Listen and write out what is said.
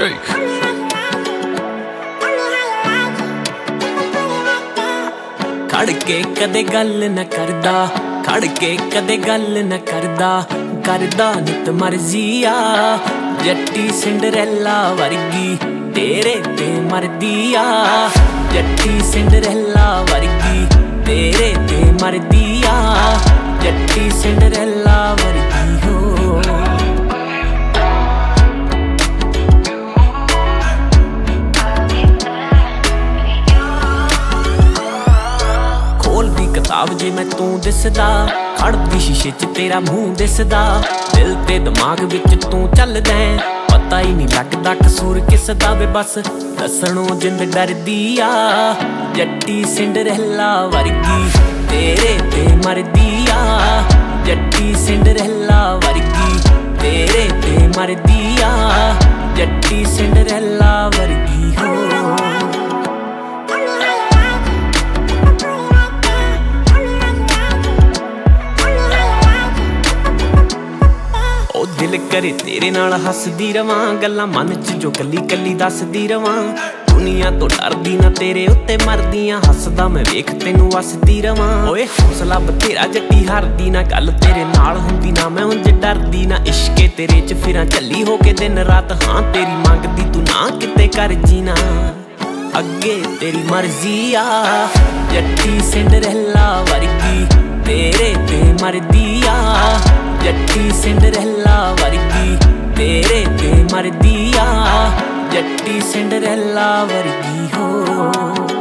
Shake. खड़ के कदे गल न करदा, खड़ के कदे गल न करदा, करदा नित मर्जिया। जट्टी सिंडरैला वर्गी तेरे ते मरदिया, जट्टी सिंडरैला वर्गी तेरे ते मरदिया, जट्टी सिंडरैला वर्गी हो। किताब जे मैं तू दिसदा, खड़दी शीशे च तेरा मूंह दिसदा, दिल ते दिमाग विच तू चलदा, पता ही नहीं लगदा कसूर किसदा वे बस दसणों जिंद डरदी आ। जट्टी सिंडरैला वर्गी तेरे ते मरदी आ, जट्टी सिंडरैला वर्गी तेरे ते मरदी आ, जट्टी सिंडरैला वर्गी हो। दिल करे तेरे नाल हसदी रवां, गल्लां मन च जो कली कली दसदी रवां। दुनिया तो डरदी ना तेरे उत्ते मरदियां, हसदा मैं वेख तैनू वसदी रवां। ओए हौसला बथेरा जट्टी हारदी ना, गल तेरे नाल हुंदी ना मैं उंज डरदी ना। इश्के तेरे च फिरां झल्ली हो के दिन रात, हां तेरी मंगदी तू ना किते कर जीना, अगे तेरी मर्जी आ। जट्टी सिंडरैला वर्गी तेरे ते मरदी आ, जट्टी सिंडरैला वर्गी तेरे ते मरदी आ, जट्टी सिंडरैला वर्गी हो।